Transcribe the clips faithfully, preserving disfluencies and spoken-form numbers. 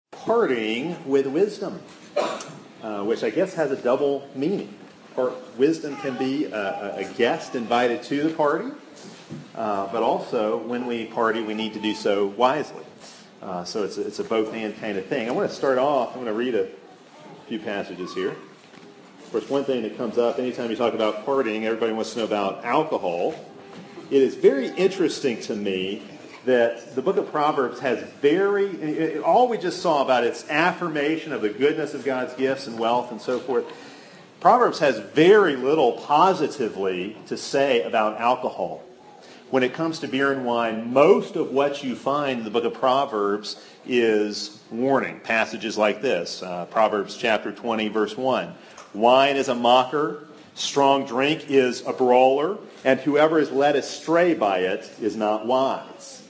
partying with wisdom, uh, which I guess has a double meaning. Or wisdom can be a, a guest invited to the party, uh, but also when we party, we need to do so wisely. Uh, so it's a, it's a both-and kind of thing. I want to start off, I'm going to read a few passages here. Of course, one thing that comes up anytime you talk about partying, everybody wants to know about alcohol. It is very interesting to me that the book of Proverbs has very, all we just saw about its affirmation of the goodness of God's gifts and wealth and so forth, Proverbs has very little positively to say about alcohol. When it comes to beer and wine, most of what you find in the book of Proverbs is warning. Passages like this, uh, Proverbs chapter twenty, verse one. Wine is a mocker, strong drink is a brawler, and whoever is led astray by it is not wise.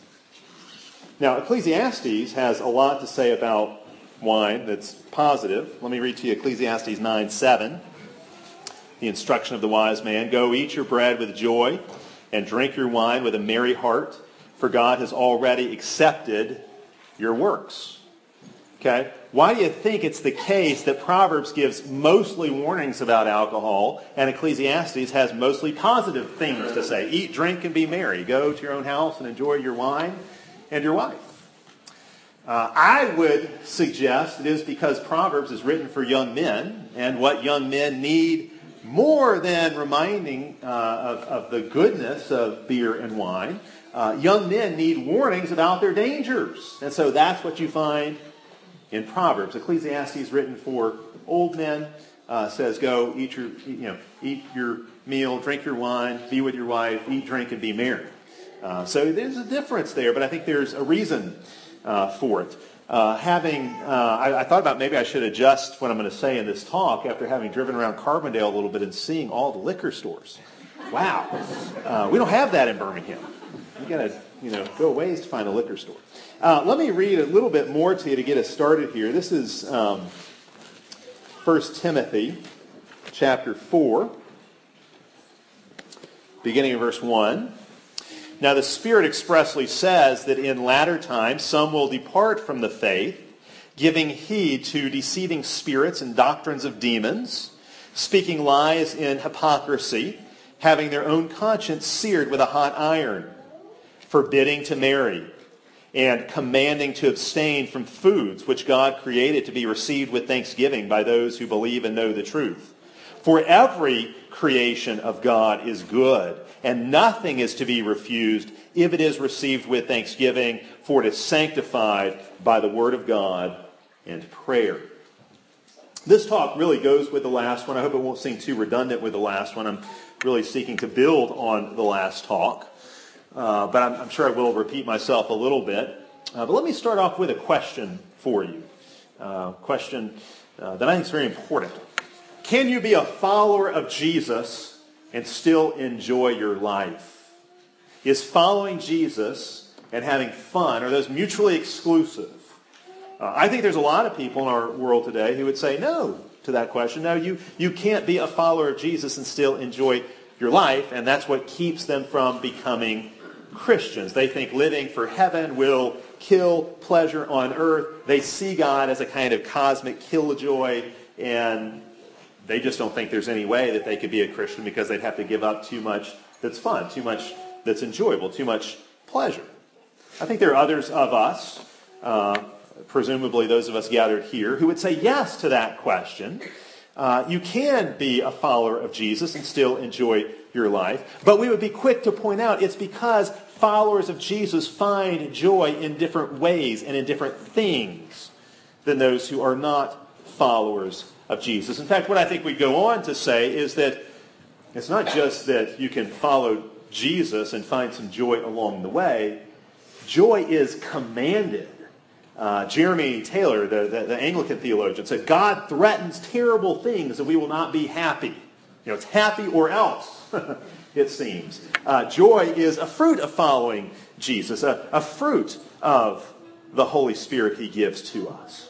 Now, Ecclesiastes has a lot to say about wine that's positive. Let me read to you Ecclesiastes nine seven. The instruction of the wise man, go eat your bread with joy and drink your wine with a merry heart, for God has already accepted your works. Okay? Why do you think it's the case that Proverbs gives mostly warnings about alcohol and Ecclesiastes has mostly positive things to say? Eat, drink, and be merry. Go to your own house and enjoy your wine and your wife. Uh, I would suggest it is because Proverbs is written for young men, and what young men need more than reminding uh, of, of the goodness of beer and wine, uh, young men need warnings about their dangers. And so that's what you find in Proverbs. Ecclesiastes, written for old men, uh, says, go eat your, you know, eat your meal, drink your wine, be with your wife, eat, drink, and be merry. Uh, so there's a difference there, but I think there's a reason uh, for it. Uh, having, uh, I, I thought about maybe I should adjust what I'm going to say in this talk after having driven around Carbondale a little bit and seeing all the liquor stores. Wow. Uh, we don't have that in Birmingham. You got to, you know, go a ways to find a liquor store. Uh, let me read a little bit more to you to get us started here. This is um, First Timothy chapter four, beginning of verse one. Now the Spirit expressly says that in latter times some will depart from the faith, giving heed to deceiving spirits and doctrines of demons, speaking lies in hypocrisy, having their own conscience seared with a hot iron, forbidding to marry, and commanding to abstain from foods which God created to be received with thanksgiving by those who believe and know the truth. For every creation of God is good, and nothing is to be refused if it is received with thanksgiving, for it is sanctified by the word of God and prayer. This talk really goes with the last one. I hope it won't seem too redundant with the last one. I'm really seeking to build on the last talk, uh, but I'm, I'm sure I will repeat myself a little bit. Uh, but let me start off with a question for you, a uh, question uh, that I think is very important. Can you be a follower of Jesus and still enjoy your life? Is following Jesus and having fun, are those mutually exclusive? Uh, I think there's a lot of people in our world today who would say no to that question. No, you, you can't be a follower of Jesus and still enjoy your life, and that's what keeps them from becoming Christians. They think living for heaven will kill pleasure on earth. They see God as a kind of cosmic killjoy, and they just don't think there's any way that they could be a Christian because they'd have to give up too much that's fun, too much that's enjoyable, too much pleasure. I think there are others of us, uh, presumably those of us gathered here, who would say yes to that question. Uh, you can be a follower of Jesus and still enjoy your life. But we would be quick to point out it's because followers of Jesus find joy in different ways and in different things than those who are not followers of Jesus. In fact, what I think we go on to say is that it's not just that you can follow Jesus and find some joy along the way. Joy is commanded. Uh, Jeremy Taylor, the, the, the Anglican theologian, said, God threatens terrible things and we will not be happy. You know, it's happy or else, it seems. Uh, joy is a fruit of following Jesus, a, a fruit of the Holy Spirit he gives to us.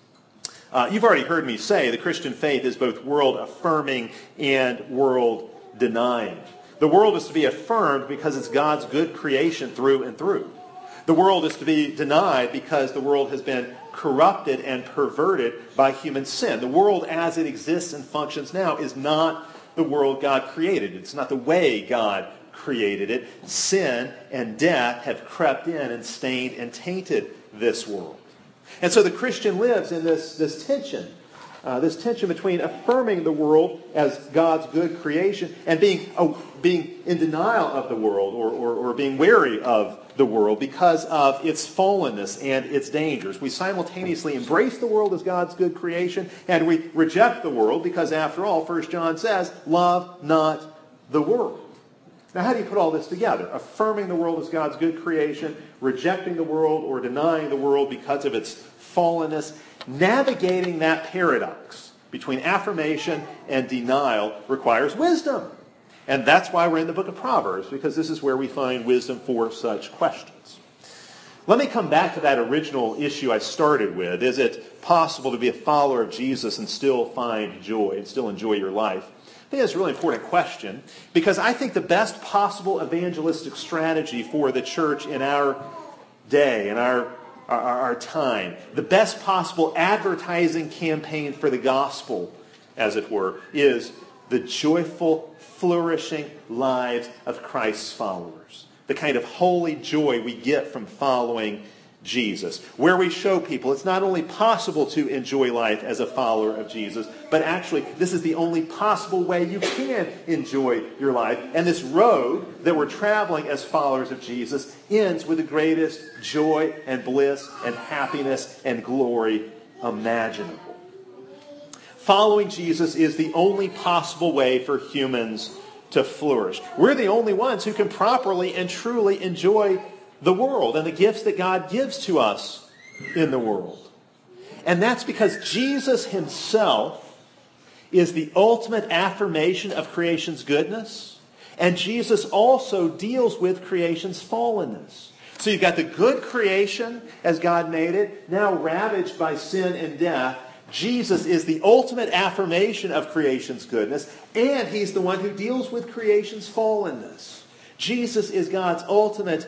Uh, you've already heard me say the Christian faith is both world-affirming and world-denying. The world is to be affirmed because it's God's good creation through and through. The world is to be denied because the world has been corrupted and perverted by human sin. The world as it exists and functions now is not the world God created. It's not the way God created it. Sin and death have crept in and stained and tainted this world. And so the Christian lives in this, this tension. Uh, this tension between affirming the world as God's good creation and being uh, being in denial of the world or, or, or being wary of the world because of its fallenness and its dangers. We simultaneously embrace the world as God's good creation and we reject the world because, after all, First John says, love not the world. Now, how do you put all this together? Affirming the world as God's good creation, rejecting the world or denying the world because of its fallenness. Navigating that paradox between affirmation and denial requires wisdom. And that's why we're in the book of Proverbs, because this is where we find wisdom for such questions. Let me come back to that original issue I started with. Is it possible to be a follower of Jesus and still find joy and still enjoy your life? I think that's a really important question, because I think the best possible evangelistic strategy for the church in our day, in our Our, our time, the best possible advertising campaign for the gospel, as it were, is the joyful, flourishing lives of Christ's followers. The kind of holy joy we get from following Jesus. Where we show people it's not only possible to enjoy life as a follower of Jesus, but actually this is the only possible way you can enjoy your life. And this road that we're traveling as followers of Jesus ends with the greatest joy and bliss and happiness and glory imaginable. Following Jesus is the only possible way for humans to flourish. We're the only ones who can properly and truly enjoy the world and the gifts that God gives to us in the world. And that's because Jesus himself is the ultimate affirmation of creation's goodness, and Jesus also deals with creation's fallenness. So you've got the good creation as God made it, now ravaged by sin and death. Jesus is the ultimate affirmation of creation's goodness, and he's the one who deals with creation's fallenness. Jesus is God's ultimate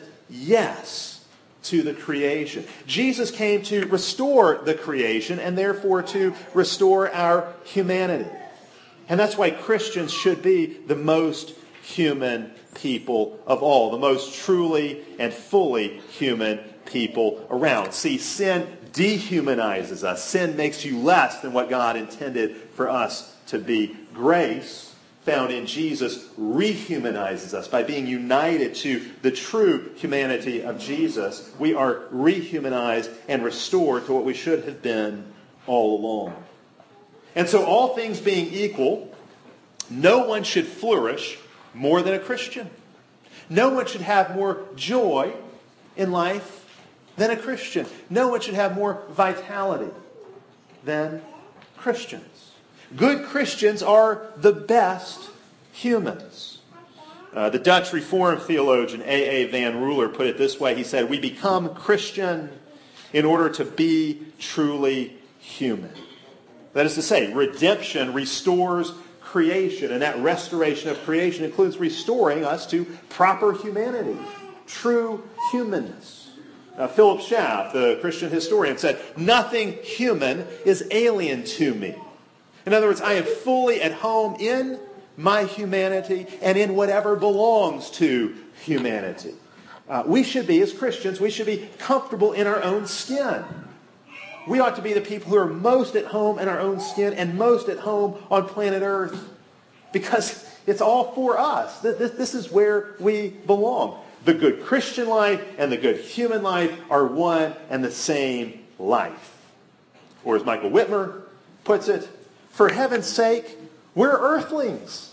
yes to the creation. Jesus came to restore the creation and therefore to restore our humanity. And that's why Christians should be the most human people of all, the most truly and fully human people around. See, sin dehumanizes us. Sin makes you less than what God intended for us to be. Grace, found in Jesus, rehumanizes us. By being united to the true humanity of Jesus, we are rehumanized and restored to what we should have been all along. And so, all things being equal, no one should flourish more than a Christian. No one should have more joy in life than a Christian. No one should have more vitality than Christians. Good Christians are the best humans. Uh, the Dutch Reformed theologian A A Van Ruler put it this way. He said, we become Christian in order to be truly human. That is to say, redemption restores creation, and that restoration of creation includes restoring us to proper humanity, true humanness. Uh, Philip Schaff, the Christian historian, said, nothing human is alien to me. In other words, I am fully at home in my humanity and in whatever belongs to humanity. Uh, we should be, as Christians, we should be comfortable in our own skin. We ought to be the people who are most at home in our own skin and most at home on planet Earth, because it's all for us. This, this is where we belong. The good Christian life and the good human life are one and the same life. Or as Michael Whitmer puts it, for heaven's sake, we're earthlings.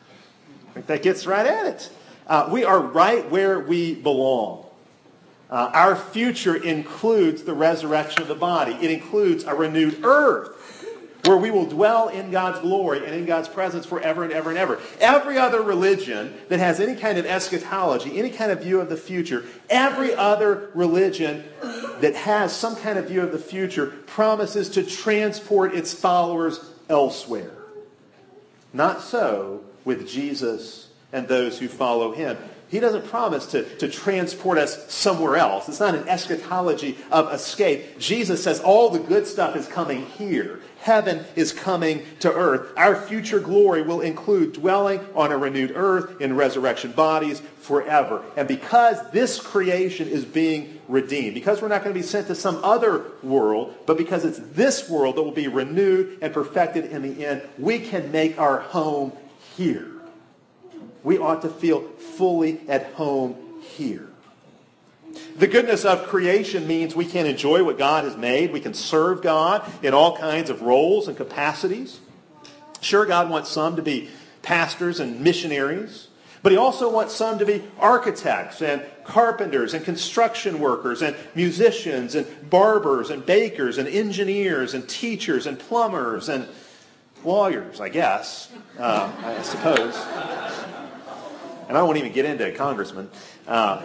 I think that gets right at it. Uh, we are right where we belong. Uh, our future includes the resurrection of the body. It includes a renewed earth where we will dwell in God's glory and in God's presence forever and ever and ever. Every other religion that has any kind of eschatology, any kind of view of the future, every other religion that has some kind of view of the future promises to transport its followers elsewhere. Not so with Jesus and those who follow him. He doesn't promise to, to transport us somewhere else. It's not an eschatology of escape. Jesus says all the good stuff is coming here. Heaven is coming to earth. Our future glory will include dwelling on a renewed earth in resurrection bodies forever. And because this creation is being redeemed, because we're not going to be sent to some other world, but because it's this world that will be renewed and perfected in the end, we can make our home here. We ought to feel fully at home here. The goodness of creation means we can enjoy what God has made. We can serve God in all kinds of roles and capacities. Sure, God wants some to be pastors and missionaries, but he also wants some to be architects and carpenters and construction workers and musicians and barbers and bakers and engineers and teachers and plumbers and lawyers, I guess, uh, I suppose. And I won't even get into congressmen. Uh,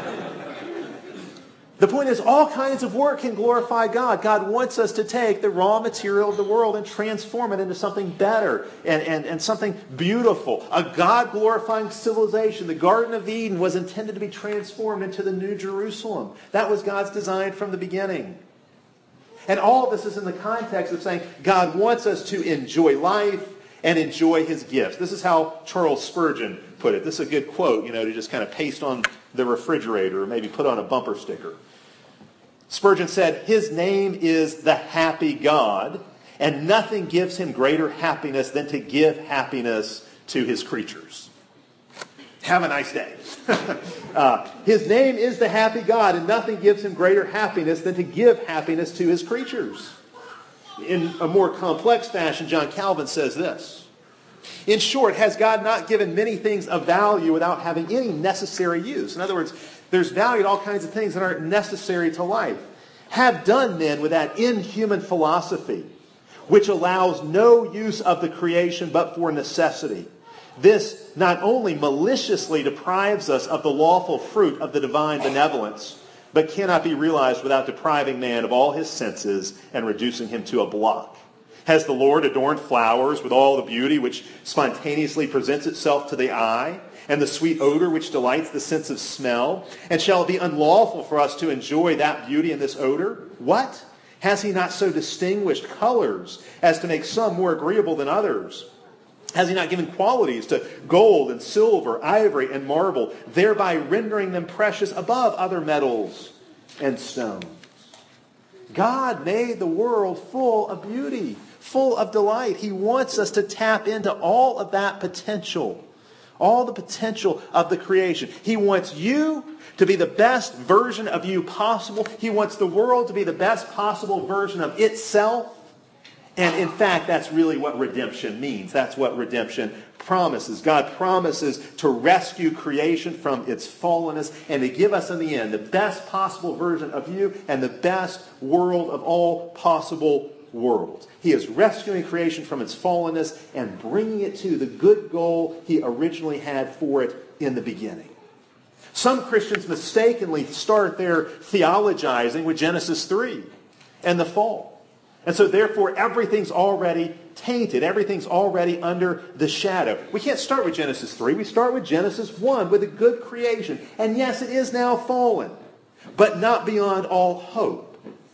the point is, all kinds of work can glorify God. God wants us to take the raw material of the world and transform it into something better and, and, and something beautiful. A God-glorifying civilization. The Garden of Eden was intended to be transformed into the New Jerusalem. That was God's design from the beginning. And all of this is in the context of saying God wants us to enjoy life and enjoy his gifts. This is how Charles Spurgeon put it. This is a good quote, you know, to just kind of paste on the refrigerator or maybe put on a bumper sticker. Spurgeon said, his name is the happy God, and nothing gives him greater happiness than to give happiness to his creatures. Have a nice day. uh, his name is the happy God, and nothing gives him greater happiness than to give happiness to his creatures. In a more complex fashion, John Calvin says this. In short, has God not given many things of value without having any necessary use? In other words, there's value to all kinds of things that aren't necessary to life. Have done then with that inhuman philosophy, which allows no use of the creation but for necessity. This not only maliciously deprives us of the lawful fruit of the divine benevolence, but cannot be realized without depriving man of all his senses and reducing him to a block. Has the Lord adorned flowers with all the beauty which spontaneously presents itself to the eye, and the sweet odor which delights the sense of smell? And shall it be unlawful for us to enjoy that beauty and this odor? What? Has he not so distinguished colors as to make some more agreeable than others? Has he not given qualities to gold and silver, ivory and marble, thereby rendering them precious above other metals and stones? God made the world full of beauty, full of delight. He wants us to tap into all of that potential, all the potential of the creation. He wants you to be the best version of you possible. He wants the world to be the best possible version of itself. And in fact, that's really what redemption means. That's what redemption promises. God promises to rescue creation from its fallenness and to give us in the end the best possible version of you and the best world of all possible worlds. He is rescuing creation from its fallenness and bringing it to the good goal he originally had for it in the beginning. Some Christians mistakenly start their theologizing with Genesis three and the fall. And so therefore everything's already tainted. Everything's already under the shadow. We can't start with Genesis three. We start with Genesis one with a good creation. And yes, it is now fallen, but not beyond all hope.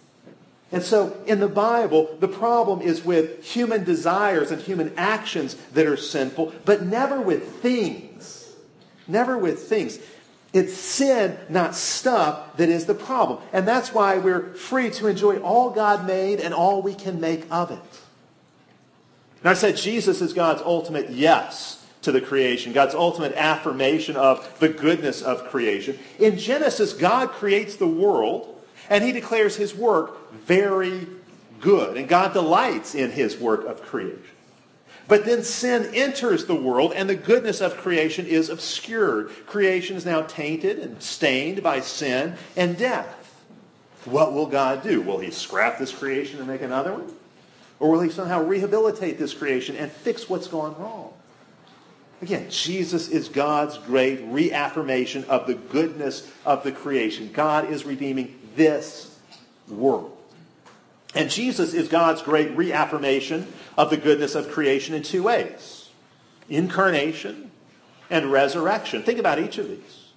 And so in the Bible, the problem is with human desires and human actions that are sinful, but never with things. Never with things. It's sin, not stuff, that is the problem. And that's why we're free to enjoy all God made and all we can make of it. And I said Jesus is God's ultimate yes to the creation, God's ultimate affirmation of the goodness of creation. In Genesis, God creates the world, and he declares his work very good. And God delights in his work of creation. But then sin enters the world, and the goodness of creation is obscured. Creation is now tainted and stained by sin and death. What will God do? Will he scrap this creation and make another one? Or will he somehow rehabilitate this creation and fix what's gone wrong? Again, Jesus is God's great reaffirmation of the goodness of the creation. God is redeeming this world. And Jesus is God's great reaffirmation of the goodness of creation in two ways. Incarnation and resurrection. Think about each of these.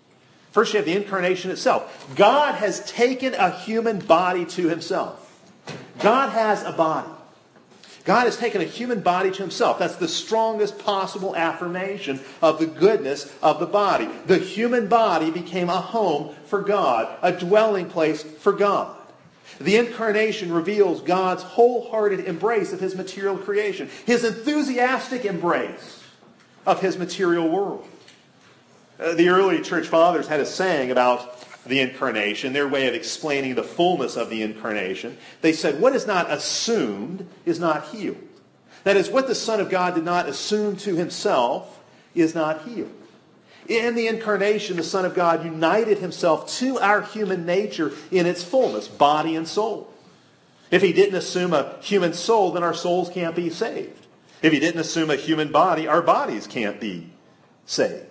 First, you have the incarnation itself. God has taken a human body to himself. God has a body. God has taken a human body to himself. That's the strongest possible affirmation of the goodness of the body. The human body became a home for God, a dwelling place for God. The incarnation reveals God's wholehearted embrace of his material creation, his enthusiastic embrace of his material world. Uh, the early church fathers had a saying about the incarnation, their way of explaining the fullness of the incarnation. They said, what is not assumed is not healed. That is, what the Son of God did not assume to himself is not healed. In the incarnation, the Son of God united himself to our human nature in its fullness, body and soul. If he didn't assume a human soul, then our souls can't be saved. If he didn't assume a human body, our bodies can't be saved.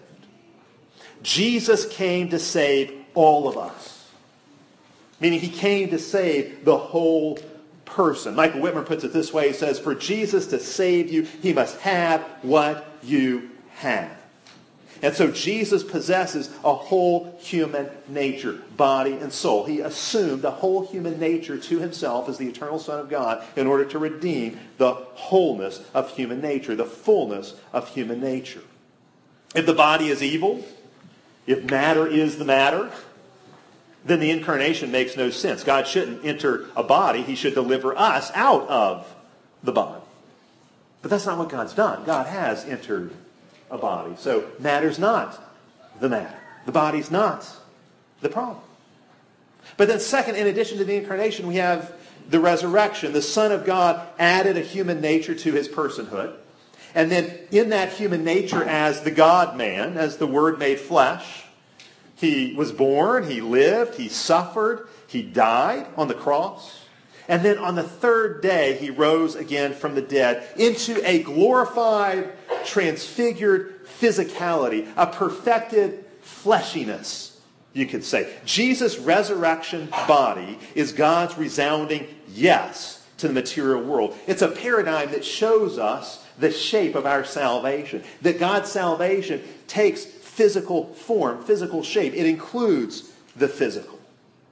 Jesus came to save all of us. Meaning he came to save the whole person. Michael Whitmer puts it this way. He says, for Jesus to save you, he must have what you have. And so Jesus possesses a whole human nature, body and soul. He assumed a whole human nature to himself as the eternal Son of God in order to redeem the wholeness of human nature, the fullness of human nature. If the body is evil, if matter is the matter, then the incarnation makes no sense. God shouldn't enter a body. He should deliver us out of the body. But that's not what God's done. God has entered a body. So matter's not the matter. The body's not the problem. But then second, in addition to the incarnation, we have the resurrection. The Son of God added a human nature to his personhood. And then in that human nature as the God-man, as the Word made flesh, he was born, he lived, he suffered, he died on the cross. And then on the third day, he rose again from the dead into a glorified, transfigured physicality, a perfected fleshiness, you could say. Jesus' resurrection body is God's resounding yes to the material world. It's a paradigm that shows us the shape of our salvation. That God's salvation takes physical form, physical shape. It includes the physical.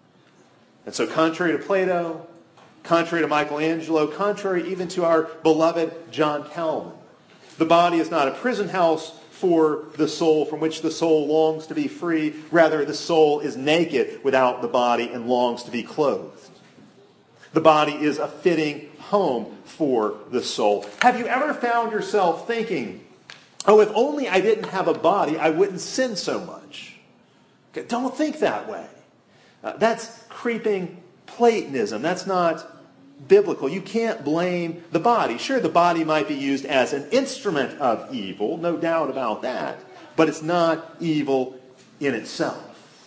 And so contrary to Plato, contrary to Michelangelo, contrary even to our beloved John Calvin, the body is not a prison house for the soul from which the soul longs to be free. Rather, the soul is naked without the body and longs to be clothed. The body is a fitting home for the soul. Have you ever found yourself thinking, oh, if only I didn't have a body, I wouldn't sin so much? Okay, don't think that way. Uh, that's creeping Platonism. That's not biblical. You can't blame the body. Sure, the body might be used as an instrument of evil, no doubt about that, but it's not evil in itself.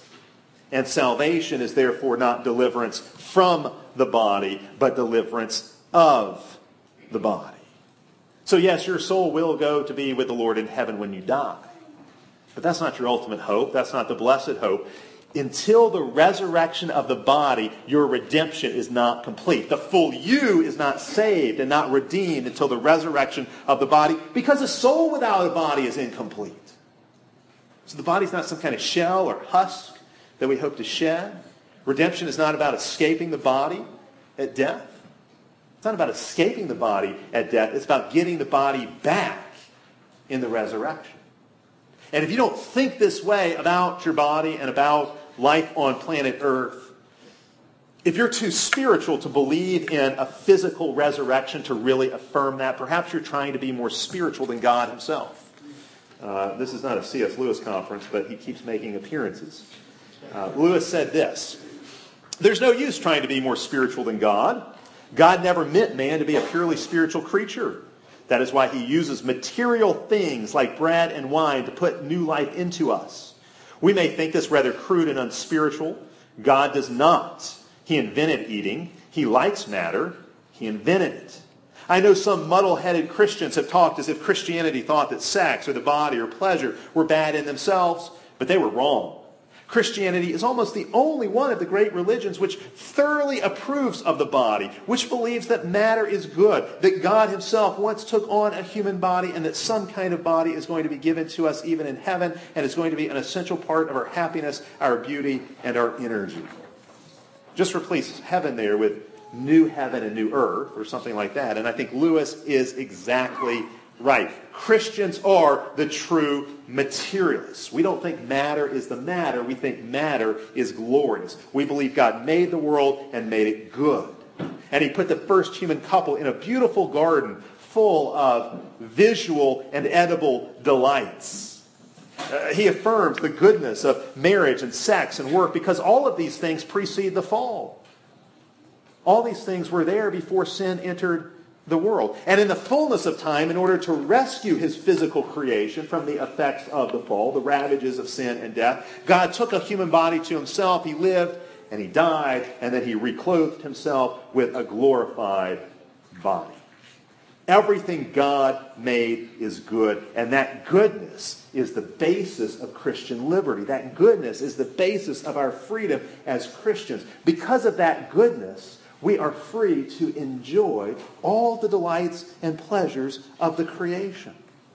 And salvation is therefore not deliverance from the body, but deliverance of the body. So yes, your soul will go to be with the Lord in heaven when you die. But that's not your ultimate hope. That's not the blessed hope. Until the resurrection of the body, your redemption is not complete. The full you is not saved and not redeemed until the resurrection of the body, because a soul without a body is incomplete. So the body's not some kind of shell or husk that we hope to shed. Redemption is not about escaping the body at death. It's not about escaping the body at death. It's about getting the body back in the resurrection. And if you don't think this way about your body and about life on planet Earth, if you're too spiritual to believe in a physical resurrection to really affirm that, perhaps you're trying to be more spiritual than God himself. Uh, this is not a C S Lewis conference, but he keeps making appearances. Uh, Lewis said this: there's no use trying to be more spiritual than God. God never meant man to be a purely spiritual creature. That is why he uses material things like bread and wine to put new life into us. We may think this rather crude and unspiritual. God does not. He invented eating. He likes matter. He invented it. I know some muddle-headed Christians have talked as if Christianity thought that sex or the body or pleasure were bad in themselves, but they were wrong. Christianity is almost the only one of the great religions which thoroughly approves of the body, which believes that matter is good, that God himself once took on a human body, and that some kind of body is going to be given to us even in heaven, and is going to be an essential part of our happiness, our beauty, and our energy. Just replace heaven there with new heaven and new earth, or something like that. And I think Lewis is exactly right. Christians are the true materialists. We don't think matter is the matter. We think matter is glorious. We believe God made the world and made it good. And he put the first human couple in a beautiful garden full of visual and edible delights. Uh, he affirms the goodness of marriage and sex and work because all of these things precede the fall. All these things were there before sin entered the world. And in the fullness of time, in order to rescue his physical creation from the effects of the fall, the ravages of sin and death, God took a human body to himself. He lived and he died, and then he reclothed himself with a glorified body. Everything God made is good, and that goodness is the basis of Christian liberty. That goodness is the basis of our freedom as Christians. Because of that goodness, we are free to enjoy all the delights and pleasures of the creation.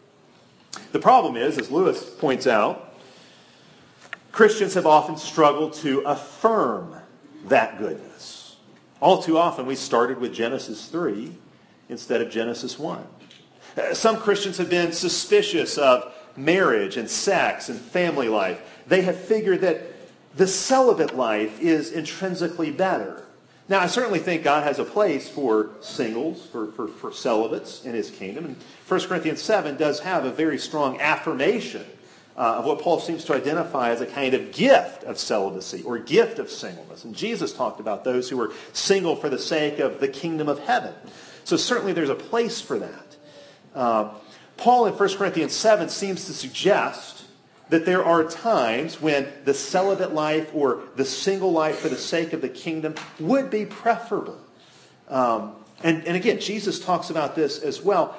The problem is, as Lewis points out, Christians have often struggled to affirm that goodness. All too often we started with Genesis three instead of Genesis one. Some Christians have been suspicious of marriage and sex and family life. They have figured that the celibate life is intrinsically better. Now, I certainly think God has a place for singles, for, for, for celibates in his kingdom. And First Corinthians seven does have a very strong affirmation uh, of what Paul seems to identify as a kind of gift of celibacy or gift of singleness. And Jesus talked about those who were single for the sake of the kingdom of heaven. So certainly there's a place for that. Uh, Paul in First Corinthians seven seems to suggest that there are times when the celibate life or the single life for the sake of the kingdom would be preferable. Um, and, and again, Jesus talks about this as well.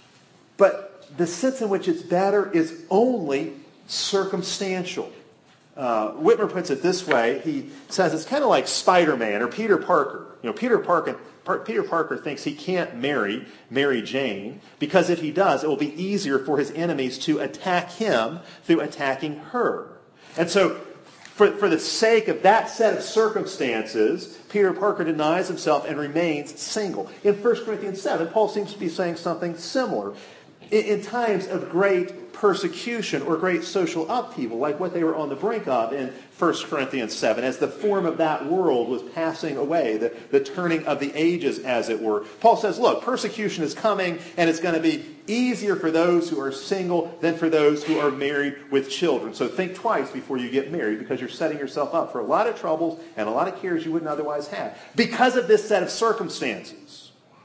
But the sense in which it's better is only circumstantial. Uh, Whitmer puts it this way. He says it's kind of like Spider-Man or Peter Parker. You know, Peter Parker, Peter Parker thinks he can't marry Mary Jane because if he does, it will be easier for his enemies to attack him through attacking her. And so, for, for the sake of that set of circumstances, Peter Parker denies himself and remains single. In First Corinthians seven, Paul seems to be saying something similar. In, in times of great persecution or great social upheaval, like what they were on the brink of in First Corinthians seven, as the form of that world was passing away, the, the turning of the ages, as it were. Paul says, look, persecution is coming, and it's going to be easier for those who are single than for those who are married with children. So think twice before you get married, because you're setting yourself up for a lot of troubles and a lot of cares you wouldn't otherwise have, because of this set of circumstances.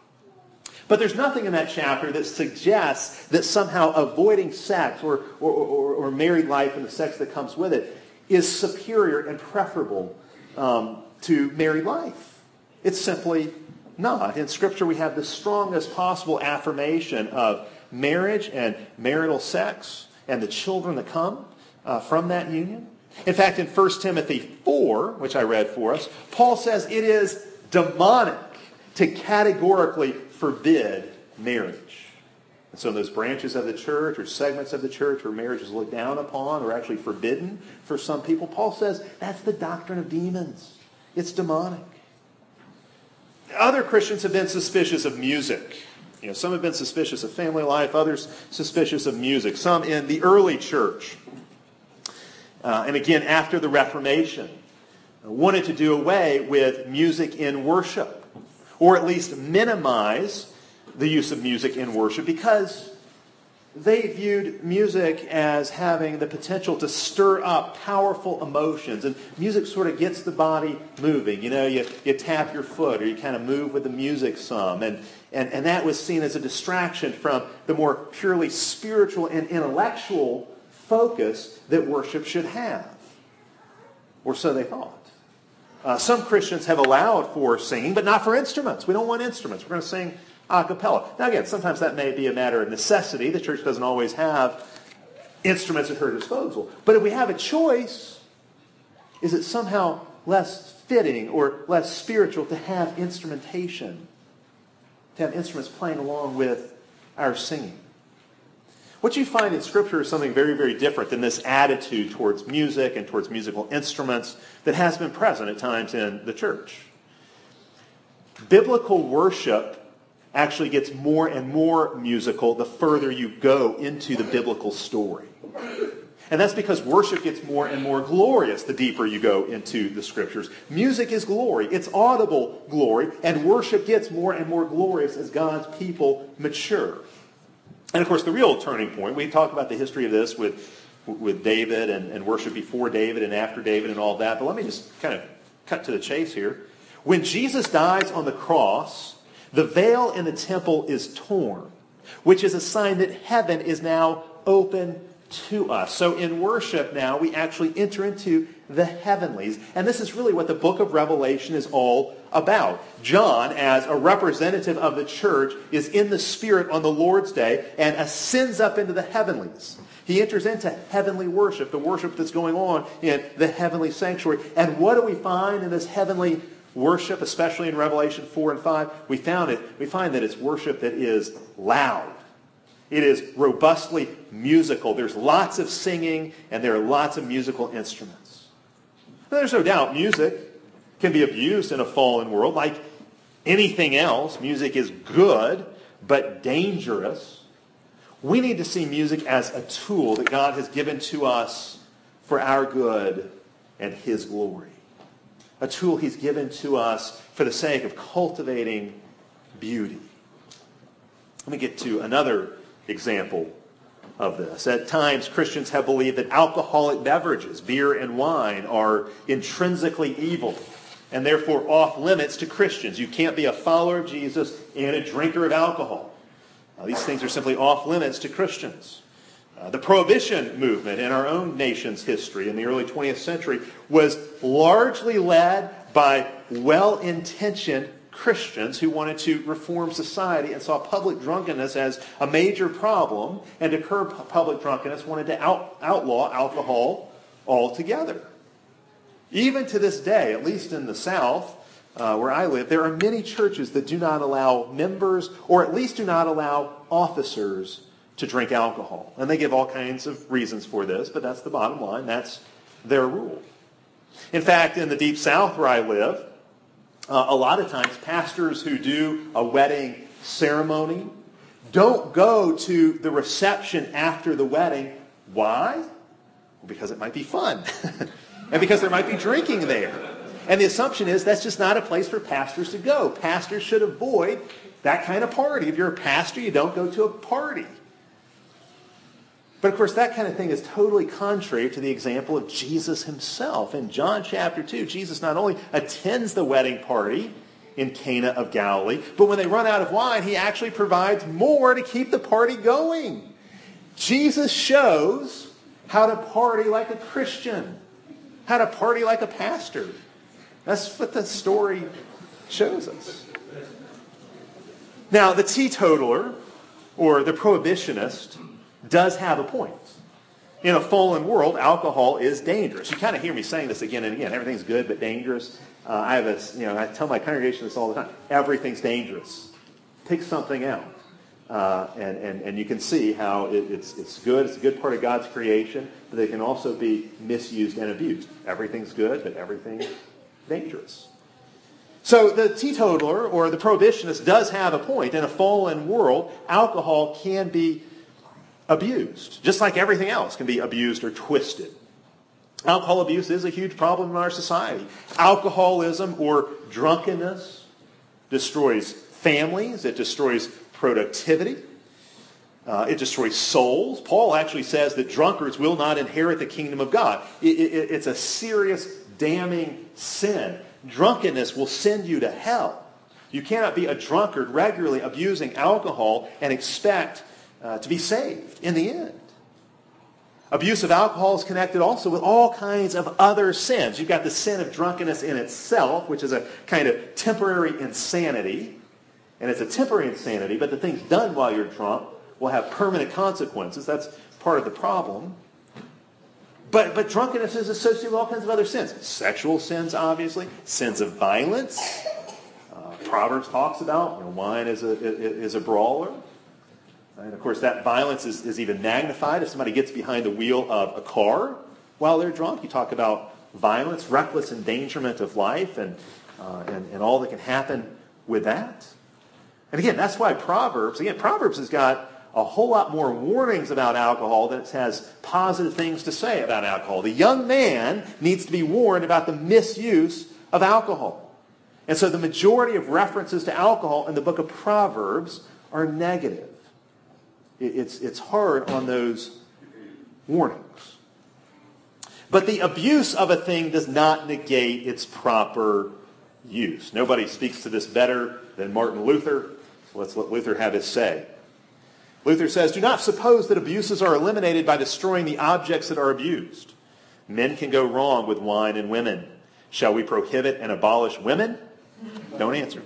But there's nothing in that chapter that suggests that somehow avoiding sex or, or, or, or married life and the sex that comes with it is superior and preferable um, to married life. It's simply not. In Scripture, we have the strongest possible affirmation of marriage and marital sex and the children that come uh, from that union. In fact, in First Timothy four, which I read for us, Paul says it is demonic to categorically forbid marriage. And so those branches of the church or segments of the church where marriage is looked down upon or actually forbidden for some people, Paul says that's the doctrine of demons. It's demonic. Other Christians have been suspicious of music. You know, some have been suspicious of family life, others suspicious of music. Some in the early church, uh, and again after the Reformation, wanted to do away with music in worship, or at least minimize the use of music in worship, because they viewed music as having the potential to stir up powerful emotions. And music sort of gets the body moving. You know, you, you tap your foot or you kind of move with the music some. And, and, and that was seen as a distraction from the more purely spiritual and intellectual focus that worship should have. Or so they thought. Uh, some Christians have allowed for singing, but not for instruments. We don't want instruments. We're going to sing a cappella. Now again, sometimes that may be a matter of necessity. The church doesn't always have instruments at her disposal. But if we have a choice, is it somehow less fitting or less spiritual to have instrumentation, to have instruments playing along with our singing? What you find in Scripture is something very, very different than this attitude towards music and towards musical instruments that has been present at times in the church. Biblical worship actually gets more and more musical the further you go into the biblical story. And that's because worship gets more and more glorious the deeper you go into the Scriptures. Music is glory. It's audible glory. And worship gets more and more glorious as God's people mature. And of course, the real turning point, we talk about the history of this with, with David and, and worship before David and after David and all that. But let me just kind of cut to the chase here. When Jesus dies on the cross, the veil in the temple is torn, which is a sign that heaven is now open to us. So in worship now, we actually enter into the heavenlies. And this is really what the book of Revelation is all about. John, as a representative of the church, is in the Spirit on the Lord's Day and ascends up into the heavenlies. He enters into heavenly worship, the worship that's going on in the heavenly sanctuary. And what do we find in this heavenly worship, especially in Revelation four and five? We found it. We find that it's worship that is loud. It is robustly musical. There's lots of singing, and there are lots of musical instruments. Now, there's no doubt music can be abused in a fallen world. Like anything else, music is good, but dangerous. We need to see music as a tool that God has given to us for our good and His glory. A tool He's given to us for the sake of cultivating beauty. Let me get to another example of this. At times, Christians have believed that alcoholic beverages, beer and wine, are intrinsically evil and therefore off limits to Christians. You can't be a follower of Jesus and a drinker of alcohol. Uh, these things are simply off limits to Christians. Uh, the Prohibition movement in our own nation's history in the early twentieth century was largely led by well-intentioned Christians who wanted to reform society and saw public drunkenness as a major problem, and to curb public drunkenness wanted to out, outlaw alcohol altogether. Even to this day, at least in the South, uh, where I live, there are many churches that do not allow members, or at least do not allow officers, to drink alcohol. And they give all kinds of reasons for this, but that's the bottom line. That's their rule. In fact, in the Deep South where I live, Uh, a lot of times, pastors who do a wedding ceremony don't go to the reception after the wedding. Why? Because it might be fun. And because there might be drinking there. And the assumption is that's just not a place for pastors to go. Pastors should avoid that kind of party. If you're a pastor, you don't go to a party. But of course, that kind of thing is totally contrary to the example of Jesus himself. In John chapter two, Jesus not only attends the wedding party in Cana of Galilee, but when they run out of wine, he actually provides more to keep the party going. Jesus shows how to party like a Christian, how to party like a pastor. That's what the story shows us. Now, the teetotaler, or the prohibitionist, does have a point. In a fallen world, alcohol is dangerous. You kind of hear me saying this again and again. Everything's good but dangerous. Uh, I have a, you know, I tell my congregation this all the time. Everything's dangerous. Pick something out, uh, and and and you can see how it, it's it's good. It's a good part of God's creation, but they can also be misused and abused. Everything's good, but everything's dangerous. So the teetotaler or the prohibitionist does have a point. In a fallen world, alcohol can be abused, just like everything else can be abused or twisted. Alcohol abuse is a huge problem in our society. Alcoholism or drunkenness destroys families. It destroys productivity. Uh, it destroys souls. Paul actually says that drunkards will not inherit the kingdom of God. It, it, it's a serious, damning sin. Drunkenness will send you to hell. You cannot be a drunkard regularly abusing alcohol and expect Uh, to be saved in the end. Abuse of alcohol is connected also with all kinds of other sins. You've got the sin of drunkenness in itself, which is a kind of temporary insanity. And it's a temporary insanity, but the things done while you're drunk will have permanent consequences. That's part of the problem. But, but drunkenness is associated with all kinds of other sins. Sexual sins, obviously. Sins of violence. Uh, Proverbs talks about you know, wine is a, is a brawler. And of course, that violence is, is even magnified if somebody gets behind the wheel of a car while they're drunk. You talk about violence, reckless endangerment of life, and, uh, and, and all that can happen with that. And again, that's why Proverbs, again, Proverbs has got a whole lot more warnings about alcohol than it has positive things to say about alcohol. The young man needs to be warned about the misuse of alcohol. And so the majority of references to alcohol in the book of Proverbs are negative. It's, it's hard on those warnings. But the abuse of a thing does not negate its proper use. Nobody speaks to this better than Martin Luther. So let's let Luther have his say. Luther says, "Do not suppose that abuses are eliminated by destroying the objects that are abused. Men can go wrong with wine and women. Shall we prohibit and abolish women?" Don't answer.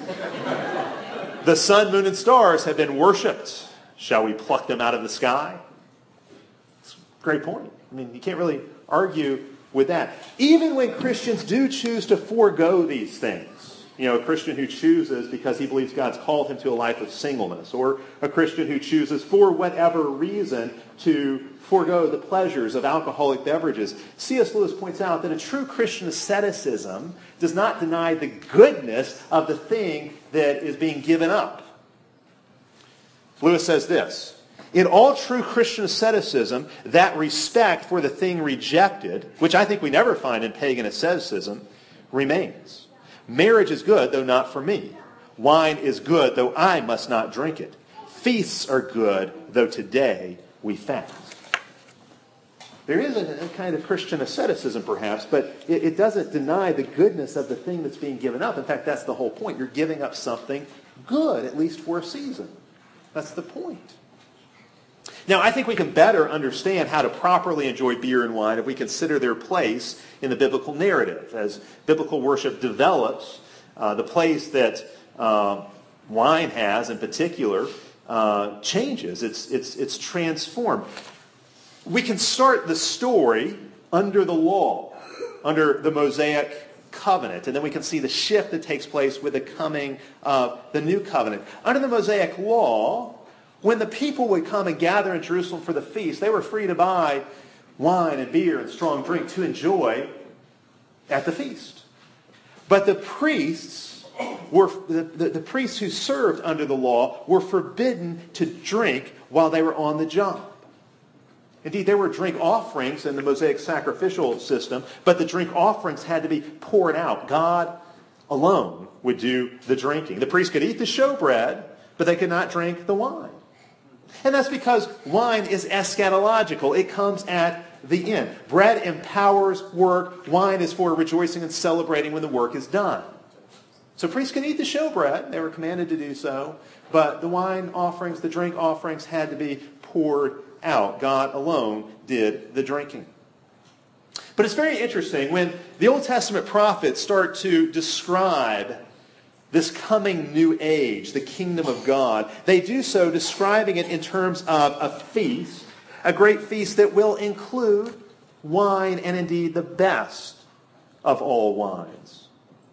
"The sun, moon, and stars have been worshipped. Shall we pluck them out of the sky?" It's a great point. I mean, you can't really argue with that. Even when Christians do choose to forego these things, you know, a Christian who chooses because he believes God's called him to a life of singleness, or a Christian who chooses for whatever reason to forego the pleasures of alcoholic beverages, C S Lewis points out that a true Christian asceticism does not deny the goodness of the thing that is being given up. Lewis says this: "In all true Christian asceticism, that respect for the thing rejected, which I think we never find in pagan asceticism, remains. Marriage is good, though not for me. Wine is good, though I must not drink it. Feasts are good, though today we fast." There is a, a kind of Christian asceticism, perhaps, but it, it doesn't deny the goodness of the thing that's being given up. In fact, that's the whole point. You're giving up something good, at least for a season. That's the point. Now, I think we can better understand how to properly enjoy beer and wine if we consider their place in the biblical narrative. As biblical worship develops, uh, the place that uh, wine has in particular uh, changes. It's, it's, it's transformed. We can start the story under the law, under the Mosaic covenant, and then we can see the shift that takes place with the coming of the new covenant. Under the Mosaic law, when the people would come and gather in Jerusalem for the feast, they were free to buy wine and beer and strong drink to enjoy at the feast. But the priests were the, the, the priests who served under the law were forbidden to drink while they were on the job. Indeed, there were drink offerings in the Mosaic sacrificial system, but the drink offerings had to be poured out. God alone would do the drinking. The priests could eat the showbread, but they could not drink the wine. And that's because wine is eschatological. It comes at the end. Bread empowers work. Wine is for rejoicing and celebrating when the work is done. So priests can eat the showbread. They were commanded to do so. But the wine offerings, the drink offerings had to be poured out. God alone did the drinking. But it's very interesting when the Old Testament prophets start to describe this coming new age, the kingdom of God. They do so describing it in terms of a feast, a great feast that will include wine and indeed the best of all wines.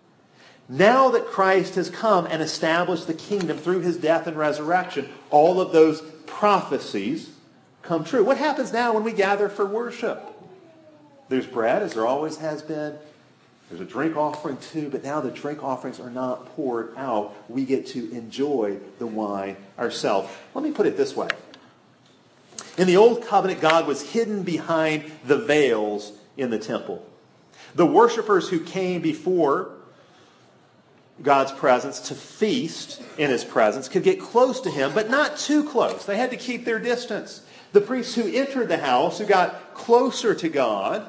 Now that Christ has come and established the kingdom through his death and resurrection, all of those prophecies come true. What happens now when we gather for worship? There's bread, as there always has been. There's a drink offering too, but now the drink offerings are not poured out. We get to enjoy the wine ourselves. Let me put it this way. In the Old Covenant, God was hidden behind the veils in the temple. The worshipers who came before God's presence to feast in his presence could get close to him, but not too close. They had to keep their distance. The priests who entered the house, who got closer to God,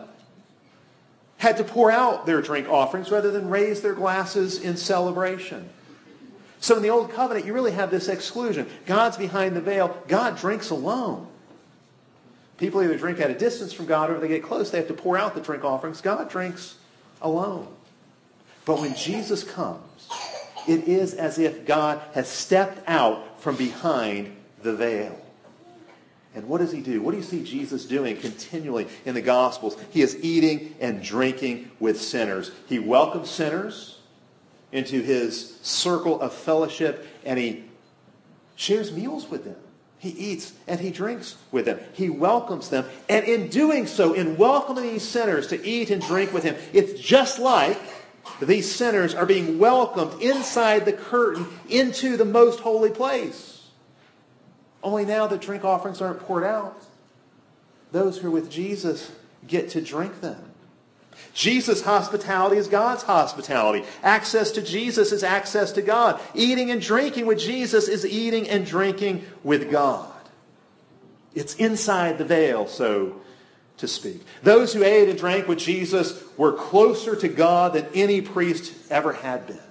had to pour out their drink offerings rather than raise their glasses in celebration. So in the Old Covenant, you really have this exclusion. God's behind the veil. God drinks alone. People either drink at a distance from God or if they get close, they have to pour out the drink offerings. God drinks alone. But when Jesus comes, it is as if God has stepped out from behind the veil. And what does he do? What do you see Jesus doing continually in the Gospels? He is eating and drinking with sinners. He welcomes sinners into his circle of fellowship, and he shares meals with them. He eats and he drinks with them. He welcomes them. And in doing so, in welcoming these sinners to eat and drink with him, it's just like these sinners are being welcomed inside the curtain into the most holy place. Only now the drink offerings aren't poured out. Those who are with Jesus get to drink them. Jesus' hospitality is God's hospitality. Access to Jesus is access to God. Eating and drinking with Jesus is eating and drinking with God. It's inside the veil, so to speak. Those who ate and drank with Jesus were closer to God than any priest ever had been.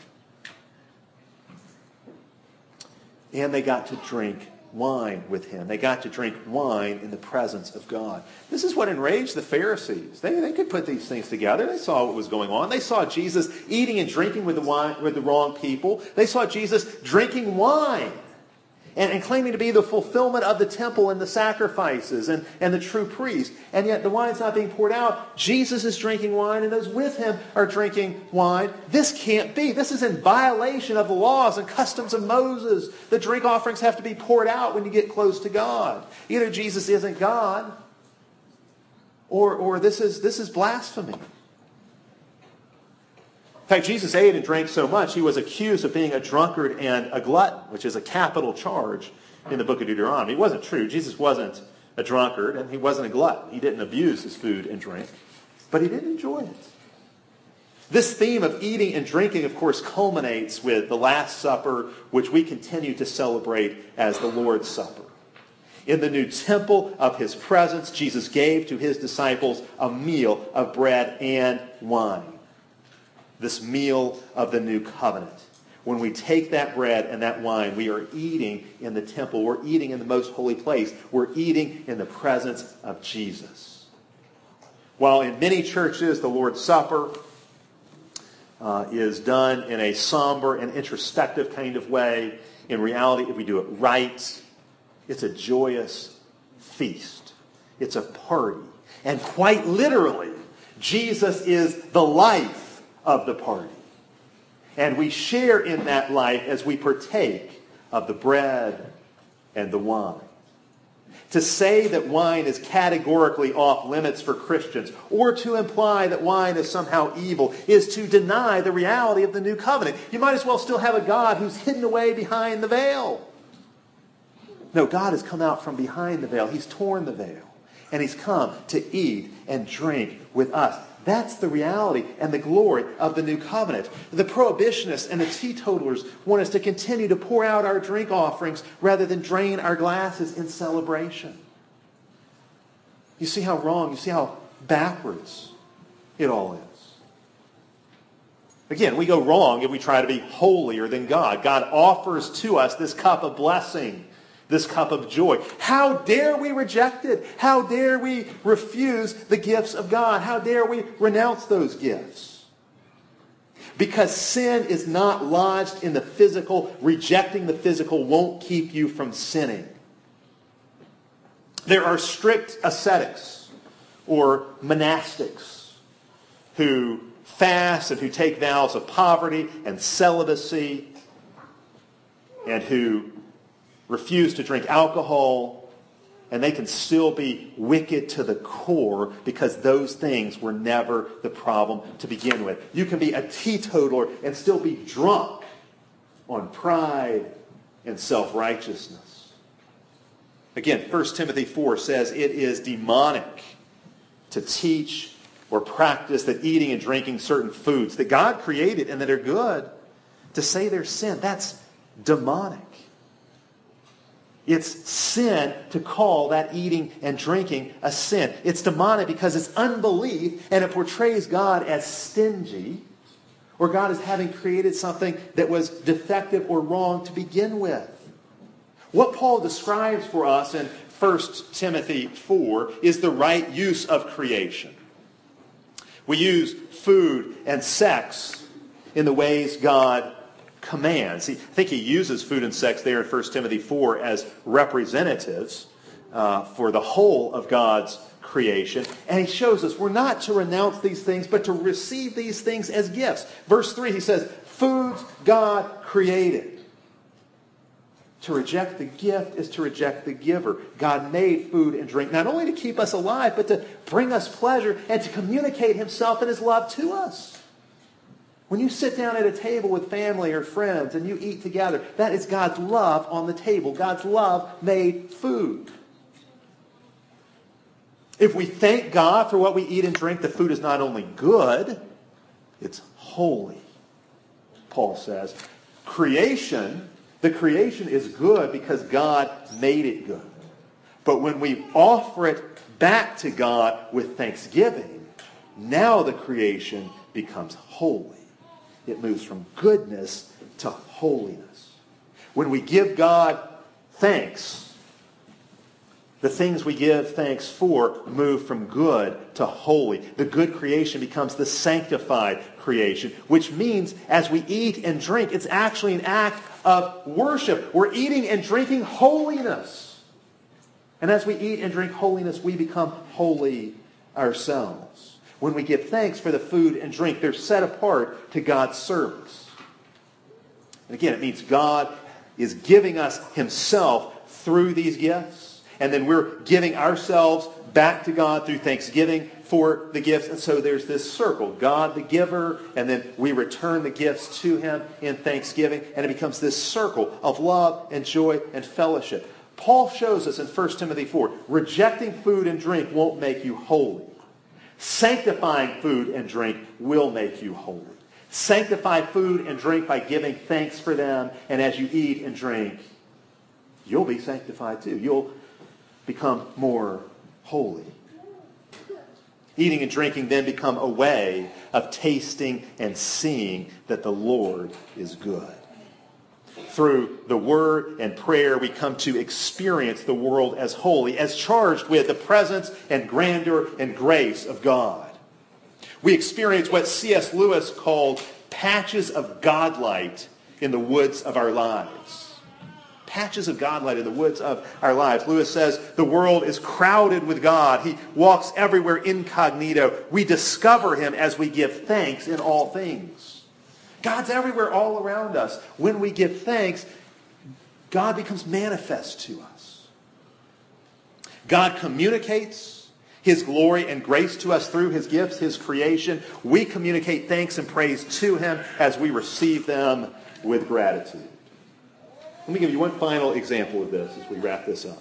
And they got to drink wine with him. They got to drink wine in the presence of God. This is what enraged the Pharisees. They, they could put these things together. They saw what was going on. They saw Jesus eating and drinking with the wine, with the wrong people. They saw Jesus drinking wine and, and claiming to be the fulfillment of the temple and the sacrifices and, and the true priest. And yet the wine's not being poured out. Jesus is drinking wine and those with him are drinking wine. This can't be. This is in violation of the laws and customs of Moses. The drink offerings have to be poured out when you get close to God. Either Jesus isn't God or, or this is, this is blasphemy. In fact, Jesus ate and drank so much, he was accused of being a drunkard and a glutton, which is a capital charge in the book of Deuteronomy. It wasn't true. Jesus wasn't a drunkard and he wasn't a glutton. He didn't abuse his food and drink, but he did enjoy it. This theme of eating and drinking, of course, culminates with the Last Supper, which we continue to celebrate as the Lord's Supper. In the new temple of his presence, Jesus gave to his disciples a meal of bread and wine. This meal of the new covenant. When we take that bread and that wine, we are eating in the temple. We're eating in the most holy place. We're eating in the presence of Jesus. While in many churches the Lord's Supper uh, is done in a somber and introspective kind of way, in reality, if we do it right, it's a joyous feast. It's a party. And quite literally, Jesus is the life of the party. And we share in that life as we partake of the bread and the wine. To say that wine is categorically off limits for Christians or to imply that wine is somehow evil is to deny the reality of the new covenant. You might as well still have a God who's hidden away behind the veil. No, God has come out from behind the veil. He's torn the veil. And he's come to eat and drink with us. That's the reality and the glory of the new covenant. The prohibitionists and the teetotalers want us to continue to pour out our drink offerings rather than drain our glasses in celebration. You see how wrong, you see how backwards it all is. Again, we go wrong if we try to be holier than God. God offers to us this cup of blessing, this cup of joy. How dare we reject it? How dare we refuse the gifts of God? How dare we renounce those gifts? Because sin is not lodged in the physical. Rejecting the physical won't keep you from sinning. There are strict ascetics or monastics who fast and who take vows of poverty and celibacy and who refuse to drink alcohol, and they can still be wicked to the core because those things were never the problem to begin with. You can be a teetotaler and still be drunk on pride and self-righteousness. Again, First Timothy four says it is demonic to teach or practice that eating and drinking certain foods that God created and that are good, to say they're sin. That's demonic. It's sin to call that eating and drinking a sin. It's demonic because it's unbelief and it portrays God as stingy, or God as having created something that was defective or wrong to begin with. What Paul describes for us in First Timothy four is the right use of creation. We use food and sex in the ways God commands. He, I think he uses food and sex there in First Timothy four as representatives uh, for the whole of God's creation. And he shows us we're not to renounce these things, but to receive these things as gifts. Verse three, he says, foods God created. To reject the gift is to reject the giver. God made food and drink not only to keep us alive, but to bring us pleasure and to communicate himself and his love to us. When you sit down at a table with family or friends and you eat together, that is God's love on the table. God's love made food. If we thank God for what we eat and drink, the food is not only good, it's holy. Paul says, creation, the creation is good because God made it good. But when we offer it back to God with thanksgiving, now the creation becomes holy. It moves from goodness to holiness. When we give God thanks, the things we give thanks for move from good to holy. The good creation becomes the sanctified creation, which means as we eat and drink, it's actually an act of worship. We're eating and drinking holiness. And as we eat and drink holiness, we become holy ourselves. When we give thanks for the food and drink, they're set apart to God's service. And again, it means God is giving us himself through these gifts. And then we're giving ourselves back to God through thanksgiving for the gifts. And so there's this circle. God the giver, and then we return the gifts to him in thanksgiving. And it becomes this circle of love and joy and fellowship. Paul shows us in First Timothy four, rejecting food and drink won't make you holy. Sanctifying food and drink will make you holy. Sanctify food and drink by giving thanks for them. And as you eat and drink, you'll be sanctified too. You'll become more holy. Eating and drinking then become a way of tasting and seeing that the Lord is good. Through the word and prayer, we come to experience the world as holy, as charged with the presence and grandeur and grace of God. We experience what C S Lewis called patches of godlight in the woods of our lives. Patches of godlight in the woods of our lives. Lewis says the world is crowded with God. He walks everywhere incognito. We discover him as we give thanks in all things. God's everywhere all around us. When we give thanks, God becomes manifest to us. God communicates his glory and grace to us through his gifts, his creation. We communicate thanks and praise to him as we receive them with gratitude. Let me give you one final example of this as we wrap this up,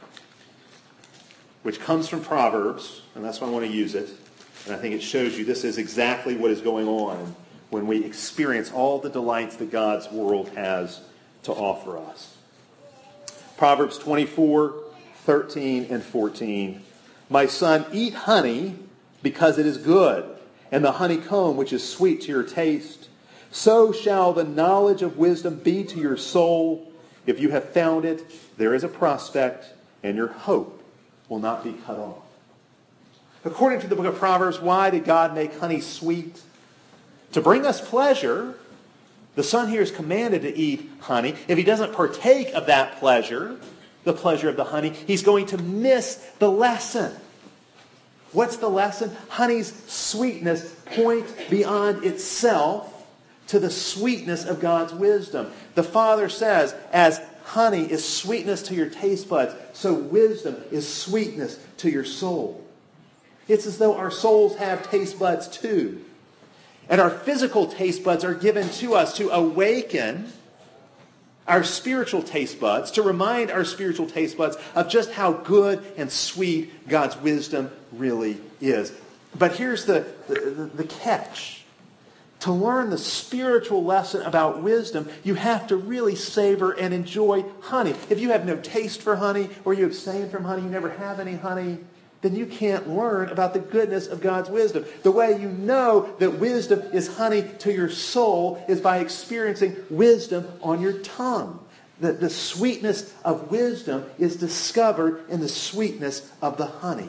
which comes from Proverbs, and that's why I want to use it. And I think it shows you this is exactly what is going on when we experience all the delights that God's world has to offer us. Proverbs twenty-four, thirteen, and fourteen. My son, eat honey because it is good, and the honeycomb which is sweet to your taste. So shall the knowledge of wisdom be to your soul. If you have found it, there is a prospect, and your hope will not be cut off. According to the book of Proverbs, why did God make honey sweet? To bring us pleasure. The son here is commanded to eat honey. If he doesn't partake of that pleasure, the pleasure of the honey, he's going to miss the lesson. What's the lesson? Honey's sweetness points beyond itself to the sweetness of God's wisdom. The Father says, as honey is sweetness to your taste buds, so wisdom is sweetness to your soul. It's as though our souls have taste buds too. And our physical taste buds are given to us to awaken our spiritual taste buds, to remind our spiritual taste buds of just how good and sweet God's wisdom really is. But here's the, the, the catch. To learn the spiritual lesson about wisdom, you have to really savor and enjoy honey. If you have no taste for honey, or you abstain from honey, you never have any honey, then you can't learn about the goodness of God's wisdom. The way you know that wisdom is honey to your soul is by experiencing wisdom on your tongue. The, the sweetness of wisdom is discovered in the sweetness of the honey.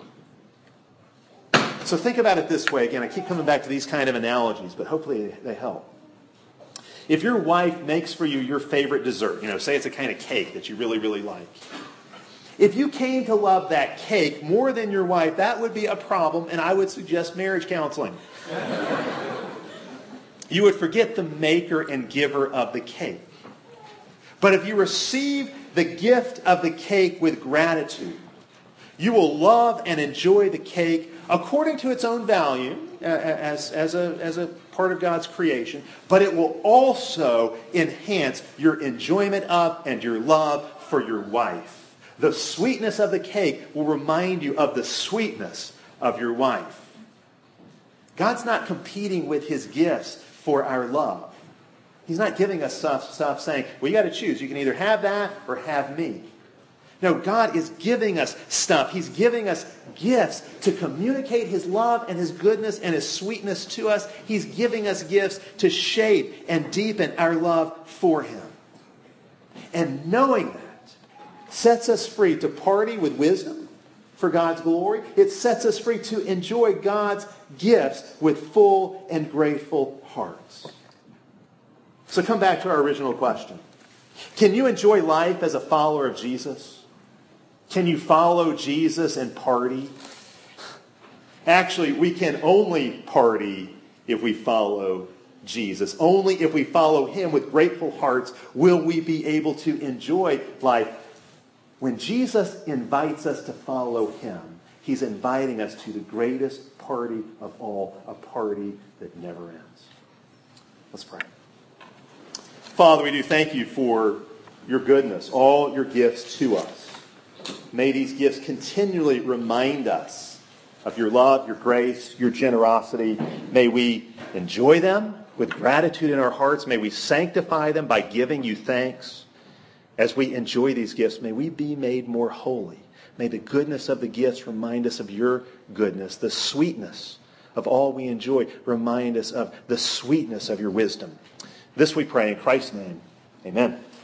So think about it this way. Again, I keep coming back to these kind of analogies, but hopefully they help. If your wife makes for you your favorite dessert, you know, say it's a kind of cake that you really, really like, If you came to love that cake more than your wife, that would be a problem, and I would suggest marriage counseling. You would forget the maker and giver of the cake. But if you receive the gift of the cake with gratitude, you will love and enjoy the cake according to its own value as, as, a, as a part of God's creation, but it will also enhance your enjoyment of and your love for your wife. The sweetness of the cake will remind you of the sweetness of your wife. God's not competing with his gifts for our love. He's not giving us stuff, stuff saying, well, you got to choose. You can either have that or have me. No, God is giving us stuff. He's giving us gifts to communicate his love and his goodness and his sweetness to us. He's giving us gifts to shape and deepen our love for him. And knowing that sets us free to party with wisdom for God's glory. It sets us free to enjoy God's gifts with full and grateful hearts. So come back to our original question. Can you enjoy life as a follower of Jesus? Can you follow Jesus and party? Actually, we can only party if we follow Jesus. Only if we follow him with grateful hearts will we be able to enjoy life. When Jesus invites us to follow him, he's inviting us to the greatest party of all, a party that never ends. Let's pray. Father, we do thank you for your goodness, all your gifts to us. May these gifts continually remind us of your love, your grace, your generosity. May we enjoy them with gratitude in our hearts. May we sanctify them by giving you thanks. As we enjoy these gifts, may we be made more holy. May the goodness of the gifts remind us of your goodness. The sweetness of all we enjoy remind us of the sweetness of your wisdom. This we pray in Christ's name. Amen.